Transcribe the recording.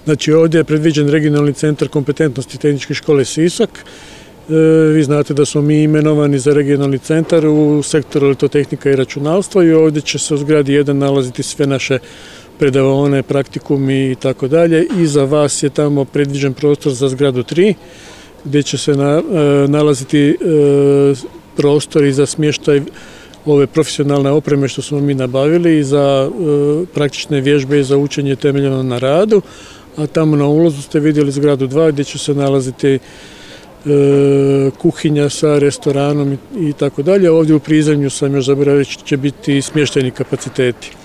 Znači ovdje je predviđen regionalni centar kompetentnosti Tehničke škole Sisak. Vi znate da smo mi imenovani za regionalni centar u sektoru elektrotehnika i računalstva i ovdje će se u zgradi 1 nalaziti sve naše predavaone, praktikumi i tako dalje. I za vas je tamo predviđen prostor za zgradu 3 gdje će se nalaziti prostori za smještaj ove profesionalne opreme što smo mi nabavili i za praktične vježbe i za učenje temeljeno na radu. A tamo na ulazu ste vidjeli zgradu 2 gdje će se nalaziti kuhinja sa restoranom i tako dalje. Ovdje u prizemlju sam još zaboravio će biti smještajni kapaciteti.